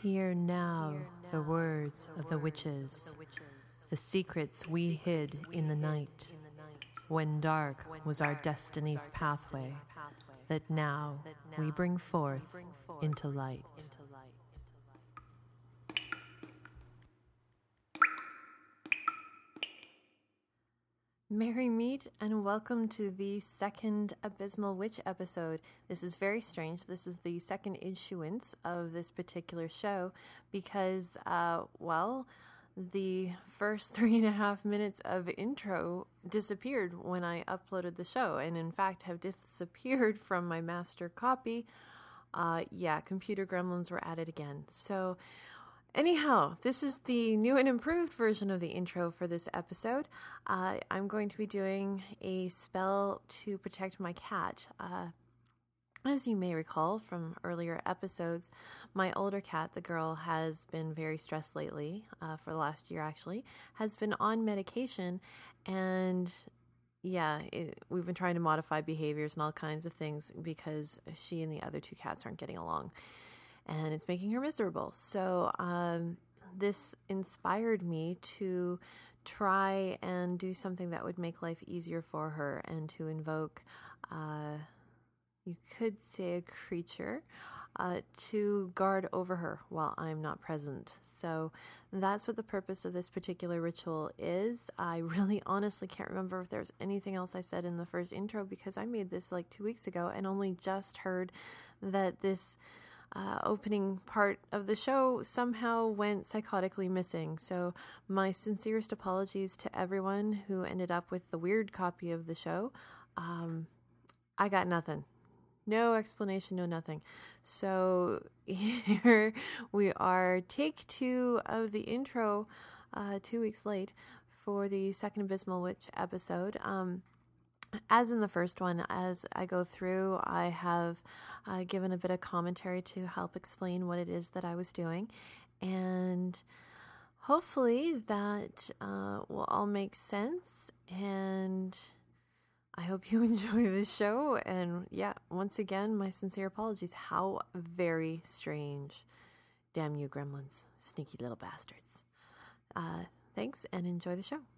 Hear now the words of the witches, the secrets we hid in the night, when dark was our destiny's pathway, that now we bring forth into light. Merry meet and welcome to the second Abysmal Witch episode. This is very strange. This is the second issuance of this particular show because, the first 3.5 minutes of intro disappeared when I uploaded the show, and in fact have disappeared from my master copy. Computer gremlins were at it again. So anyhow, this is the new and improved version of the intro for this episode. I'm going to be doing a spell to protect my cat. As you may recall from earlier episodes, my older cat, the girl, has been very stressed lately, for the last year actually, has been on medication, and we've been trying to modify behaviors and all kinds of things because she and the other two cats aren't getting along. And it's making her miserable. So this inspired me to try and do something that would make life easier for her and to invoke, you could say, a creature to guard over her while I'm not present. So that's what the purpose of this particular ritual is. I really honestly can't remember if there's anything else I said in the first intro because I made this like 2 weeks ago and only just heard that this opening part of the show somehow went psychotically missing. So my sincerest apologies to everyone who ended up with the weird copy of the show. I got nothing. No explanation, no nothing. So here we are, take 2 of the intro, 2 weeks late for the second Abysmal Witch episode. As in the first one, as I go through, I have given a bit of commentary to help explain what it is that I was doing, and hopefully that will all make sense, and I hope you enjoy the show. And once again, my sincere apologies. How very strange. Damn you gremlins, sneaky little bastards. Thanks, and enjoy the show.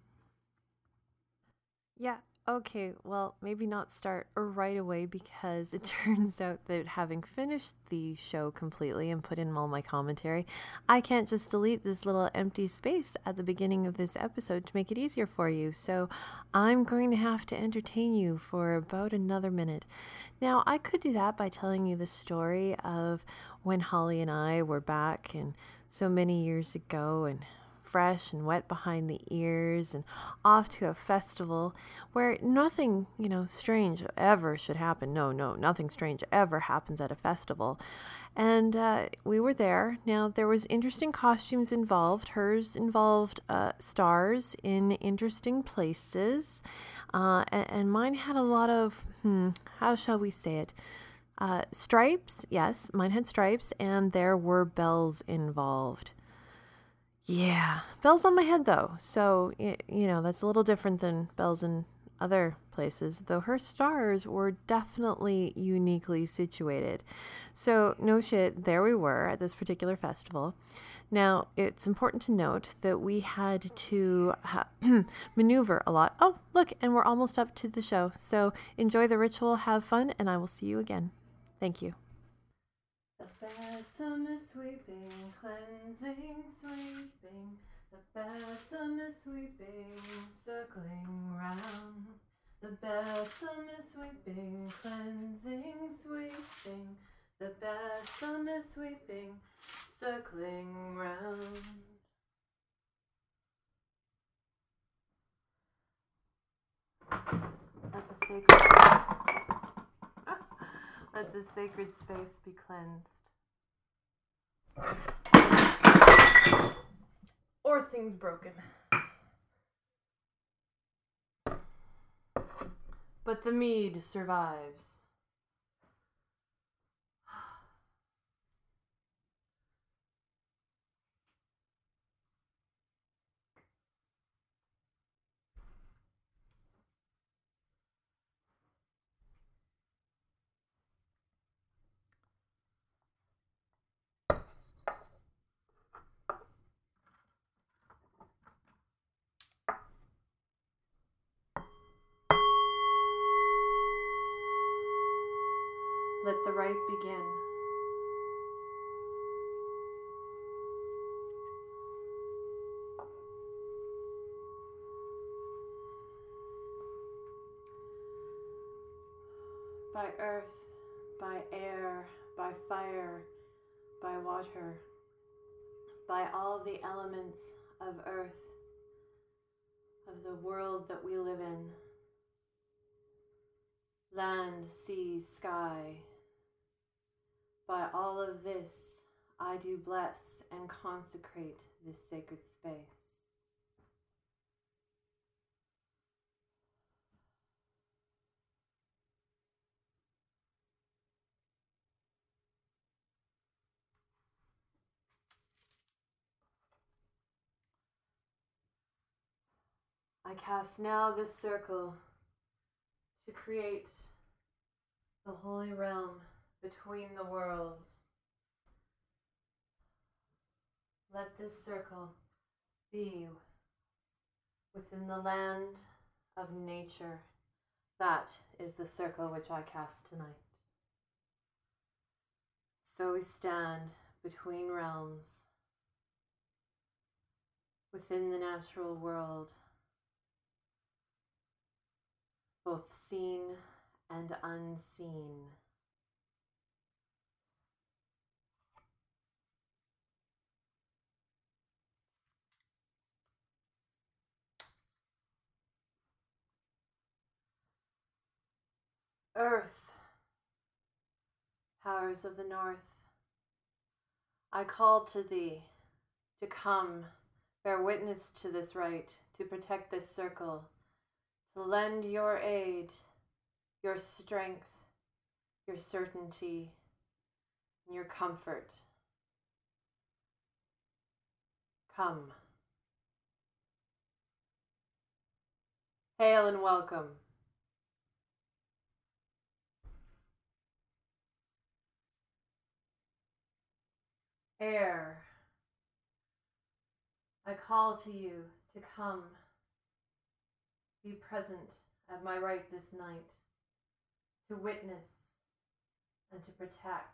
Okay, well, maybe not start right away because it turns out that having finished the show completely and put in all my commentary, I can't just delete this little empty space at the beginning of this episode to make it easier for you. So I'm going to have to entertain you for about another minute. Now, I could do that by telling you the story of when Holly and I were back and so many years ago and fresh and wet behind the ears and off to a festival where nothing, strange ever should happen. No, nothing strange ever happens at a festival. And we were there. Now, there was interesting costumes involved. Hers involved stars in interesting places. And mine had a lot of, how shall we say it? Stripes. Yes, mine had stripes, and there were bells involved. Yeah, bells on my head though, so, that's a little different than bells in other places, though her stars were definitely uniquely situated. So, no shit, there we were at this particular festival. Now, it's important to note that we had to maneuver a lot. Oh, look, and we're almost up to the show. So, enjoy the ritual, have fun, and I will see you again. Thank you. The besom is sweeping, cleansing, sweeping. The besom is sweeping, circling round. The besom is sweeping, cleansing, sweeping. The besom is sweeping, circling round. Let the sacred space be cleansed. Or things broken. But the mead survives. the rite begin. By earth, by air, by fire, by water, by all the elements of earth, of the world that we live in, land, sea, sky. By all of this, I do bless and consecrate this sacred space. I cast now this circle to create the holy realm between the worlds. Let this circle be within the land of nature. That is the circle which I cast tonight. So we stand between realms, within the natural world, both seen and unseen. Earth, powers of the north, I call to thee to come, bear witness to this rite, to protect this circle, to lend your aid, your strength, your certainty, and your comfort. Come. Hail and welcome. Air, I call to you to come, be present at my rite this night, to witness and to protect,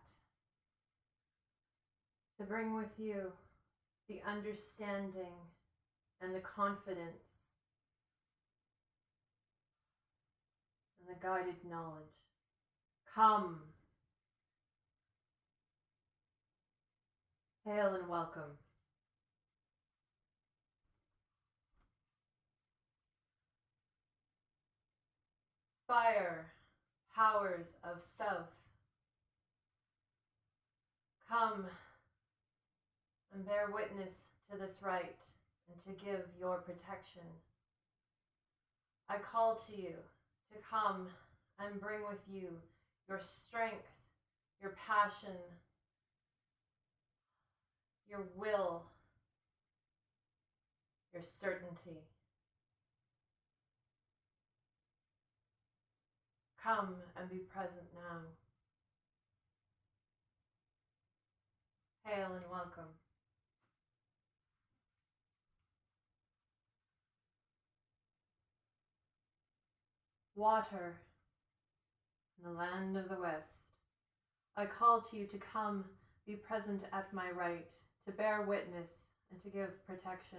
to bring with you the understanding and the confidence and the guided knowledge. Come. Hail and welcome. Fire, powers of south, come and bear witness to this rite and to give your protection. I call to you to come and bring with you your strength, your passion, your will, your certainty. Come and be present now. Hail and welcome. Water, in the land of the west, I call to you to come, be present at my rite, to bear witness and to give protection.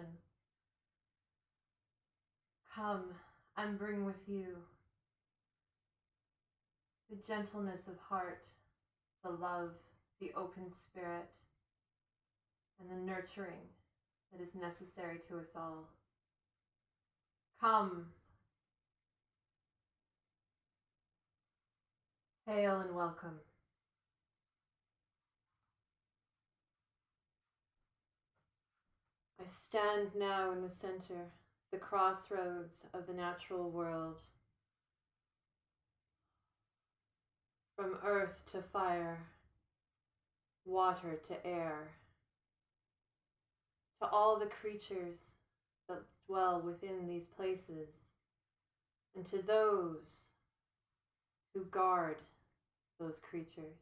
Come and bring with you the gentleness of heart, the love, the open spirit, and the nurturing that is necessary to us all. Come. Hail and welcome. I stand now in the center, the crossroads of the natural world. From earth to fire, water to air, to all the creatures that dwell within these places, and to those who guard those creatures,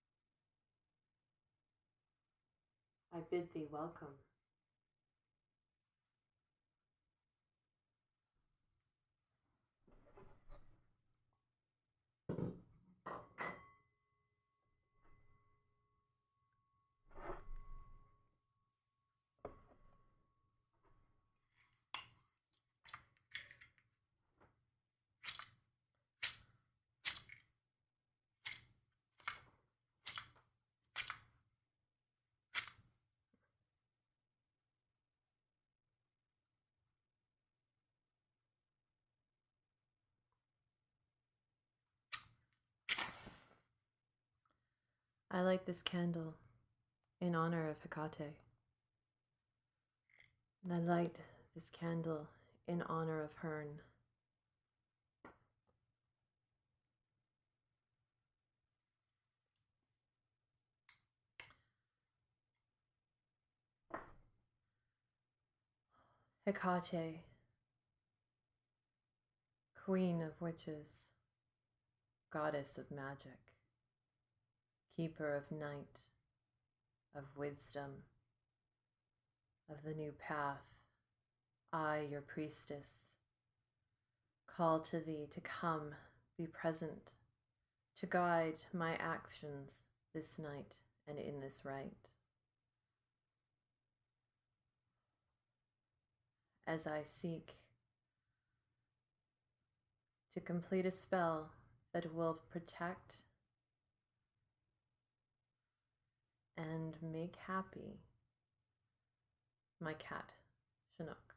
I bid thee welcome. I light this candle in honor of Hecate. And I light this candle in honor of Herne. Hecate, queen of witches, goddess of magic, keeper of night, of wisdom, of the new path, I, your priestess, call to thee to come, be present, to guide my actions this night and in this rite. As I seek to complete a spell that will protect and make happy my cat, Chinook.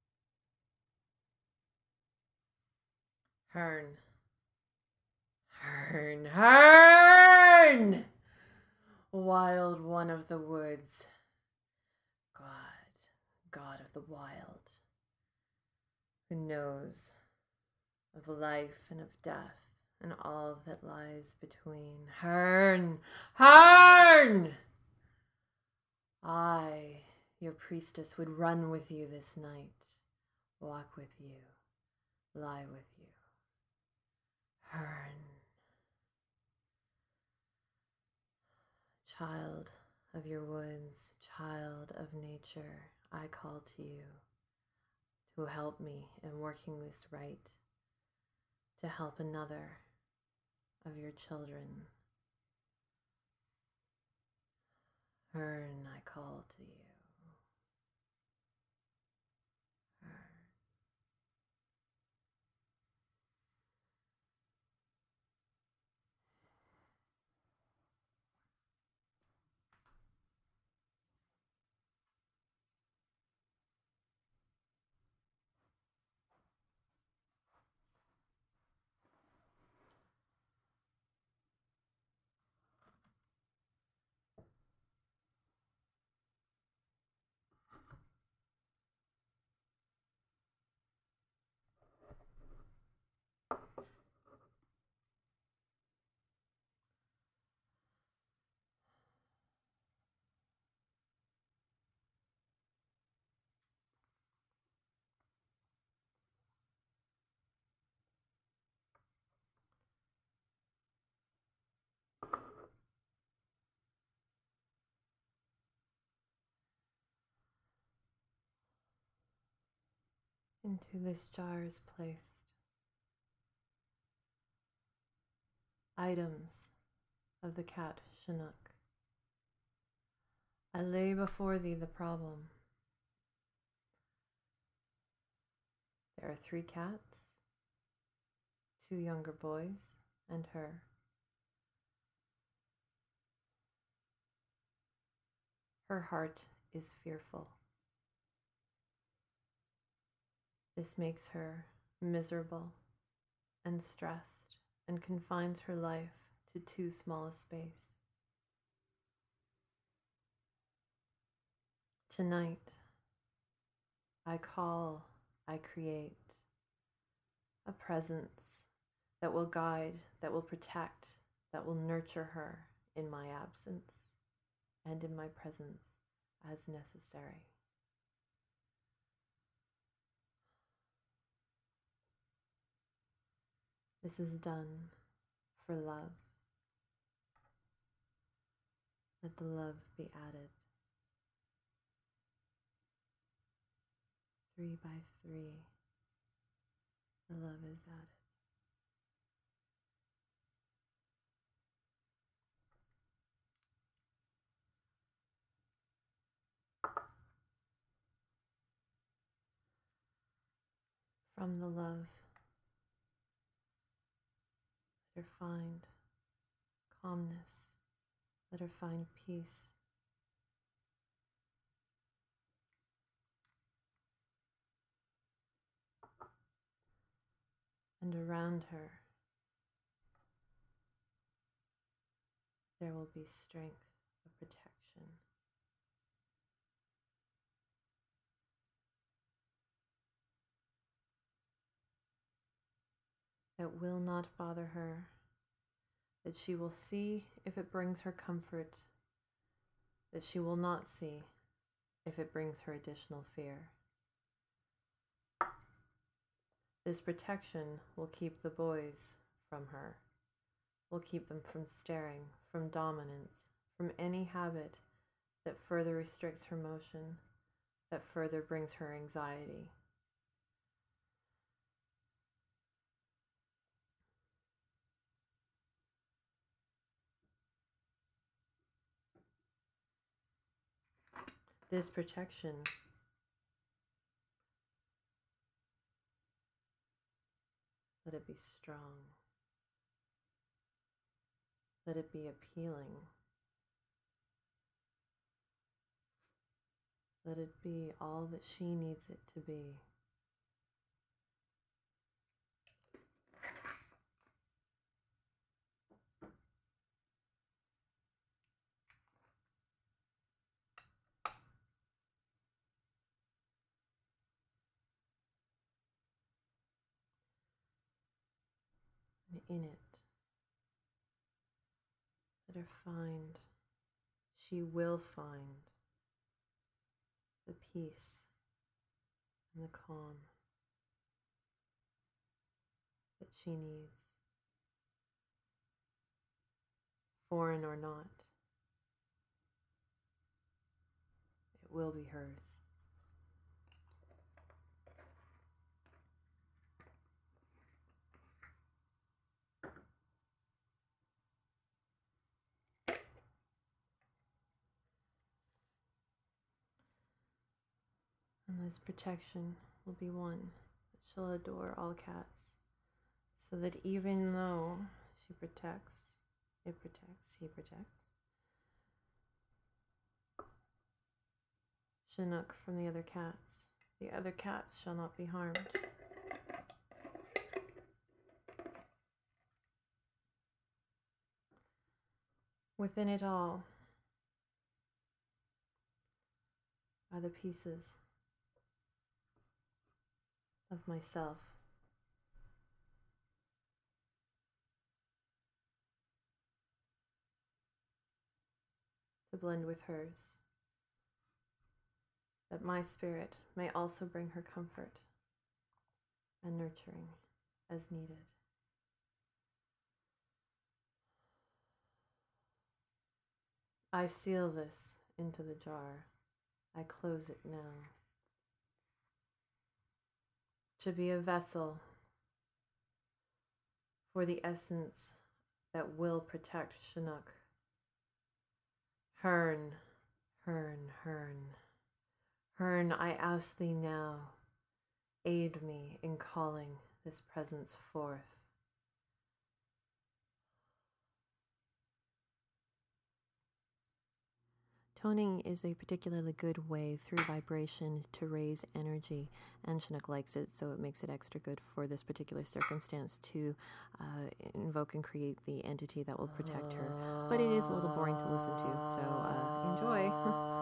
Herne, Herne, Herne! Wild one of the woods, God of the wild, who knows of life and of death and all that lies between. Herne, Herne! I, your priestess, would run with you this night, walk with you, lie with you. Herne, child of your woods, child of nature, I call to you to help me in working this right, to help another of your children. Herne, I call to you. Herne. Into this jar is placed items of the cat Chinook. I lay before thee the problem. There are 3 cats, 2 younger boys, and her. Her heart is fearful. This makes her miserable and stressed and confines her life to too small a space. Tonight, I call, I create a presence that will guide, that will protect, that will nurture her in my absence and in my presence as necessary. This is done for love. Let the love be added. 3 by 3, the love is added. From the love, let her find calmness, let her find peace. And around her, there will be strength of protection. That will not bother her, that she will see if it brings her comfort, that she will not see if it brings her additional fear. This protection will keep the boys from her, will keep them from staring, from dominance, from any habit that further restricts her motion, that further brings her anxiety. This protection let it be strong. Let it be appealing. Let it be all that she needs it to be. And in it, let her find, she will find the peace and the calm that she needs, foreign or not. It will be hers. And this protection will be one that she'll adore all cats, so that even though she protects, it protects, he protects, Chinook from the other cats shall not be harmed. Within it all are the pieces of myself. To blend with hers, that my spirit may also bring her comfort and nurturing as needed. I seal this into the jar. I close it now. To be a vessel for the essence that will protect Chinook. Herne, Herne, Herne. Herne, I ask thee now, aid me in calling this presence forth. Toning is a particularly good way through vibration to raise energy, and Chinook likes it, so it makes it extra good for this particular circumstance to invoke and create the entity that will protect her. But it is a little boring to listen to, so enjoy.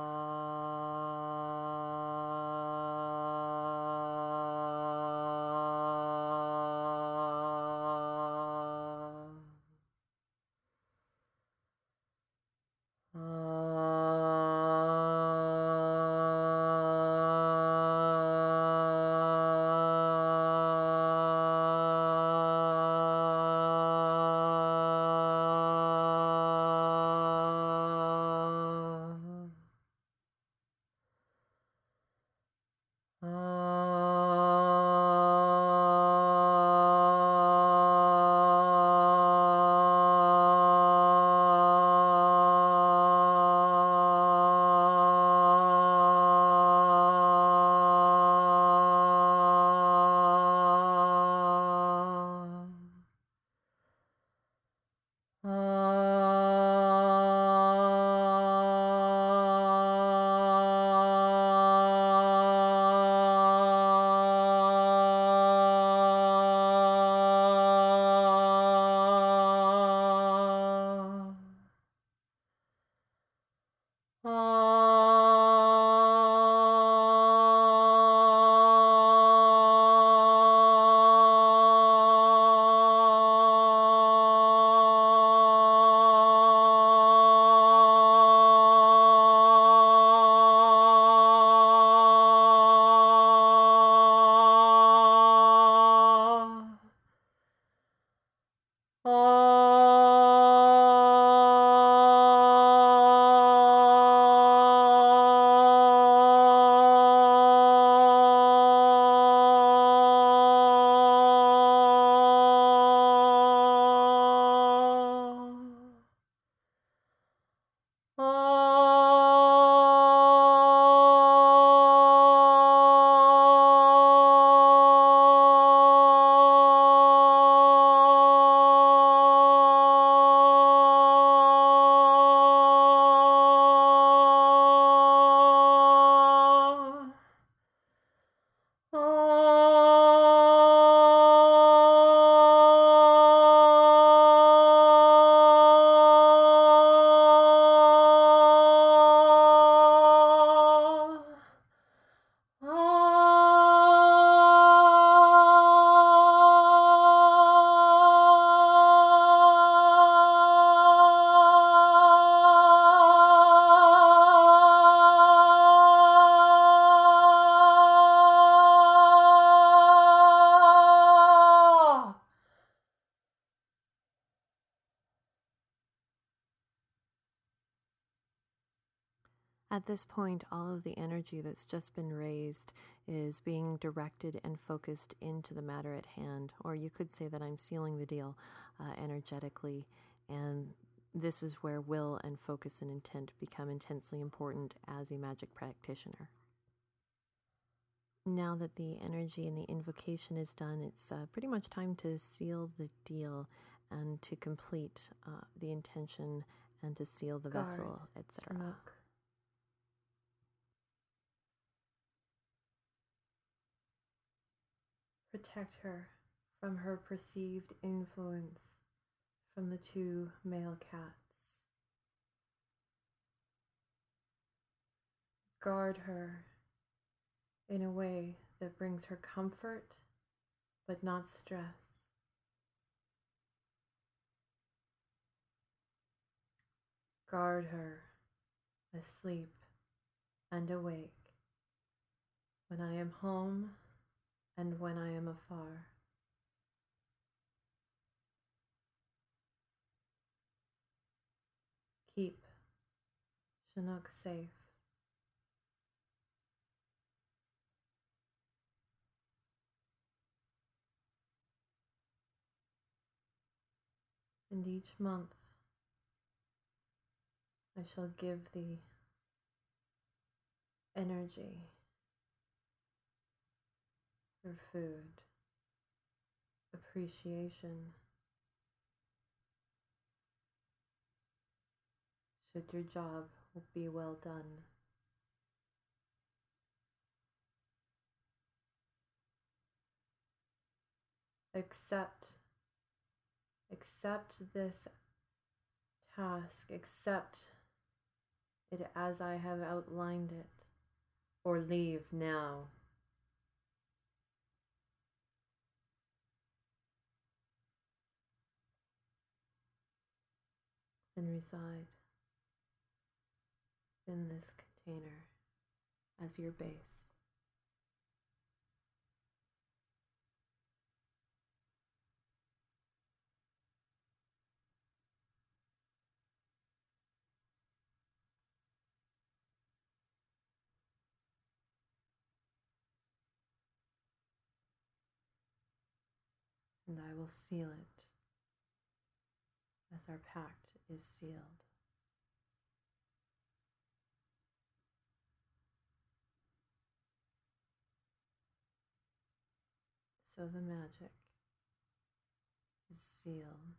At this point, all of the energy that's just been raised is being directed and focused into the matter at hand, or you could say that I'm sealing the deal energetically, and this is where will and focus and intent become intensely important as a magic practitioner. Now that the energy and the invocation is done, it's pretty much time to seal the deal and to complete the intention and to seal the vessel, etc. Protect her from her perceived influence from the 2 male cats. Guard her in a way that brings her comfort but not stress. Guard her asleep and awake when I am home and when I am afar. Keep Chinook safe. And each month I shall give thee energy for food, appreciation, should your job be well done. Accept this task, accept it as I have outlined it, or leave now. And reside in this container as your base. And I will seal it as our pact is sealed. So the magic is sealed.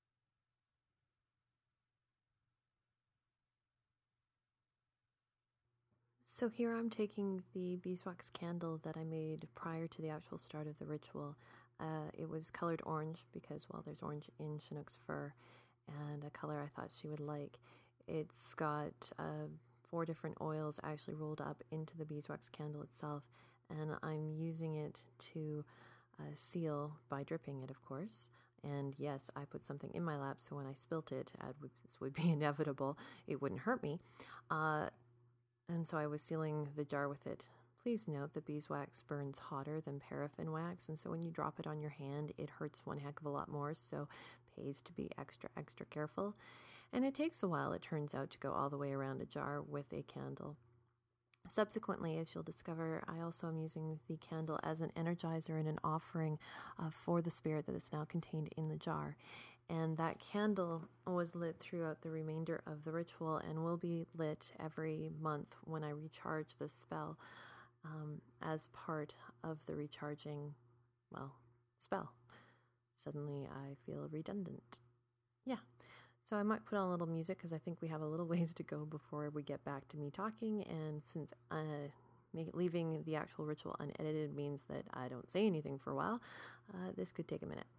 So here I'm taking the beeswax candle that I made prior to the actual start of the ritual. It was colored orange because, well, there's orange in Chinook's fur, and a color I thought she would like. It's got 4 different oils actually rolled up into the beeswax candle itself, and I'm using it to seal by dripping it, of course. And yes, I put something in my lap, so when I spilt it, this would be inevitable, it wouldn't hurt me. And so I was sealing the jar with it. Please note that beeswax burns hotter than paraffin wax, and so when you drop it on your hand, it hurts one heck of a lot more, so pays to be extra, extra careful. And it takes a while, it turns out, to go all the way around a jar with a candle. Subsequently, as you'll discover, I also am using the candle as an energizer and an offering for the spirit that is now contained in the jar. And that candle was lit throughout the remainder of the ritual and will be lit every month when I recharge the spell as part of the recharging, spell. Suddenly I feel redundant. Yeah. So I might put on a little music because I think we have a little ways to go before we get back to me talking. And since leaving the actual ritual unedited means that I don't say anything for a while, this could take a minute.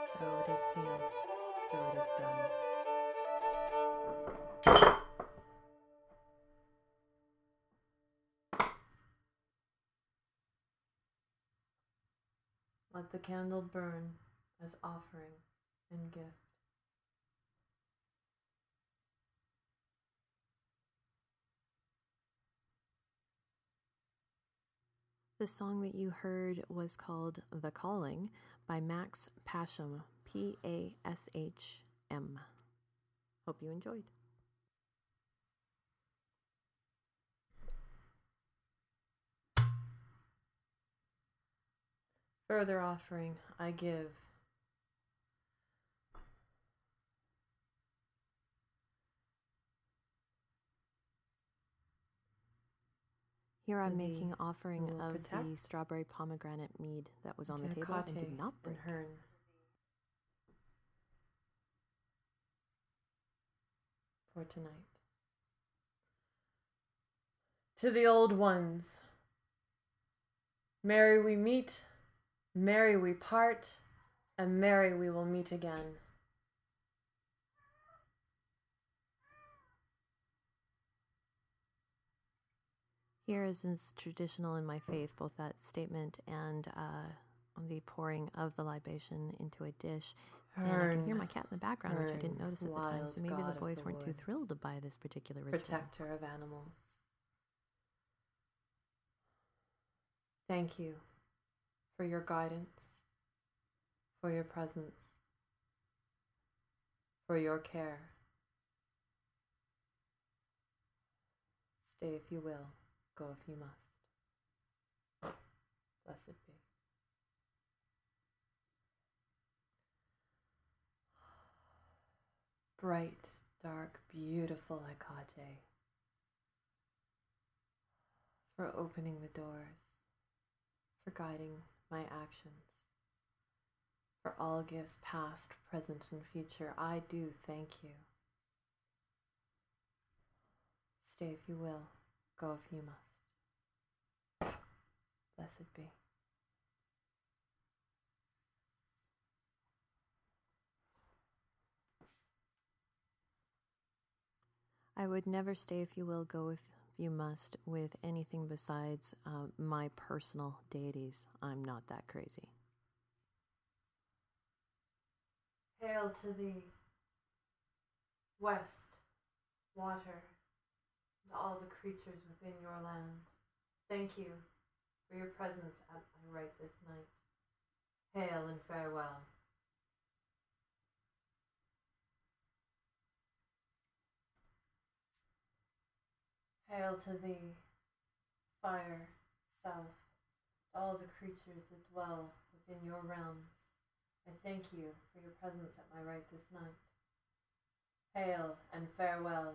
So it is sealed. So it is done. Let the candle burn as offering and gift. The song that you heard was called The Calling by Max Pasham, P-A-S-H-M. Hope you enjoyed. Further offering I give. Here I'm making offering of the strawberry pomegranate mead that was on the table and did not break. For tonight. To the old ones, merry we meet, merry we part, and merry we will meet again. Here is traditional in my faith, both that statement and the pouring of the libation into a dish. And I can hear my cat in the background, which I didn't notice at the time, so maybe the boys weren't too thrilled by this particular ritual. Protector of animals. Thank you for your guidance, for your presence, for your care. Stay if you will, go if you must. Blessed be. Bright, dark, beautiful Hecate, for opening the doors, for guiding my actions, for all gifts past, present, and future. I do thank you. Stay if you will, go if you must. Blessed be. I would never stay if you will, go if you must with anything besides my personal deities. I'm not that crazy. Hail to thee, west, water, and all the creatures within your land. Thank you for your presence at my right this night. Hail and farewell. Hail to thee, fire, south, all the creatures that dwell within your realms. I thank you for your presence at my right this night. Hail and farewell.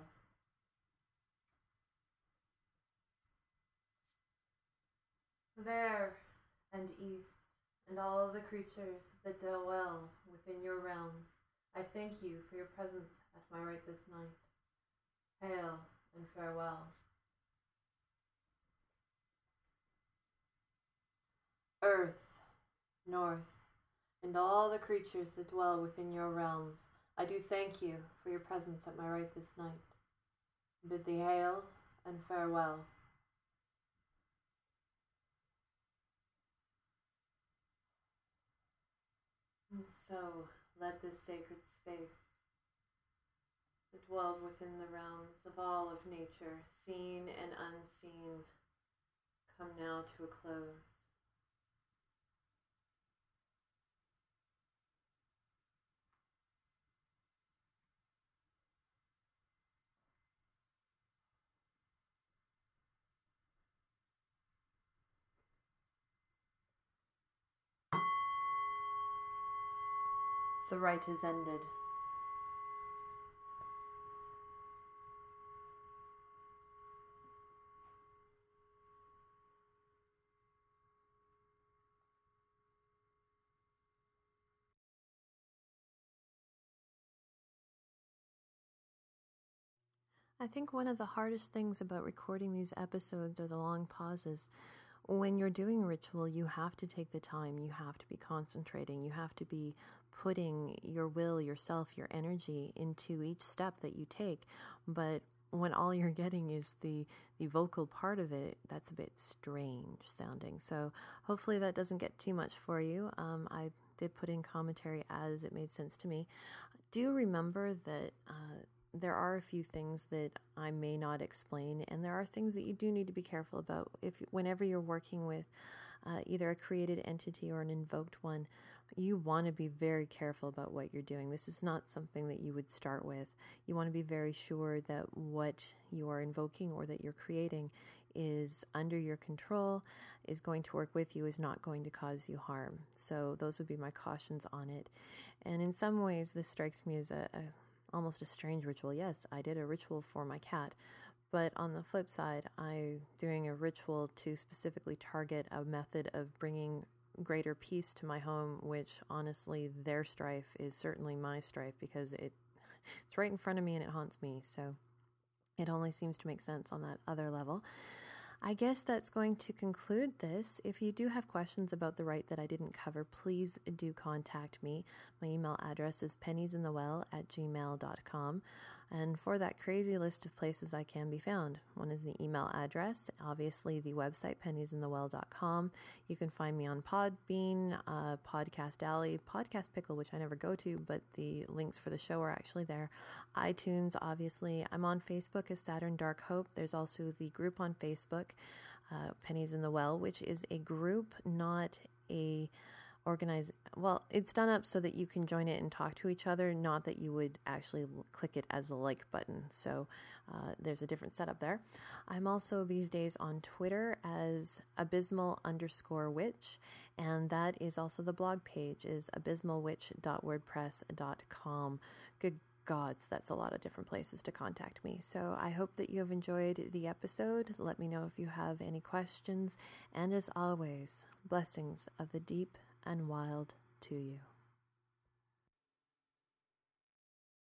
There and east, and all the creatures that dwell within your realms, I thank you for your presence at my right this night. Hail and farewell. Earth, north, and all the creatures that dwell within your realms, I do thank you for your presence at my right this night. Bid thee hail and farewell. And so let this sacred space that dwelled within the realms of all of nature, seen and unseen, come now to a close. The rite is ended. I think one of the hardest things about recording these episodes are the long pauses. When you're doing a ritual, you have to take the time, you have to be concentrating, you have to be putting your will, yourself, your energy into each step that you take. But when all you're getting is the vocal part of it, that's a bit strange sounding. So hopefully that doesn't get too much for you. I did put in commentary as it made sense to me. Do remember that there are a few things that I may not explain, and there are things that you do need to be careful about whenever you're working with either a created entity or an invoked one. You want to be very careful about what you're doing. This is not something that you would start with. You want to be very sure that what you are invoking or that you're creating is under your control, is going to work with you, is not going to cause you harm. So those would be my cautions on it. And in some ways, this strikes me as almost a strange ritual. Yes, I did a ritual for my cat, but on the flip side, I'm doing a ritual to specifically target a method of bringing greater peace to my home, which honestly, their strife is certainly my strife, because it's right in front of me and it haunts me. So it only seems to make sense on that other level. I guess that's going to conclude this. If you do have questions about the rite that I didn't cover, please do contact me. My email address is penniesinthewell@gmail.com. And for that crazy list of places I can be found, one is the email address, obviously the website, penniesinthewell.com. You can find me on Podbean, Podcast Alley, Podcast Pickle, which I never go to, but the links for the show are actually there. iTunes, obviously. I'm on Facebook as Saturn Dark Hope. There's also the group on Facebook, Pennies in the Well, which is a group, not a organize. Well, it's done up so that you can join it and talk to each other, not that you would actually click it as a like button. So there's a different setup there. I'm also these days on Twitter as abysmal_witch, and that is also the blog page is abysmalwitch.wordpress.com. Good gods, that's a lot of different places to contact me. So I hope that you have enjoyed the episode. Let me know if you have any questions. And as always, blessings of the deep and wild to you.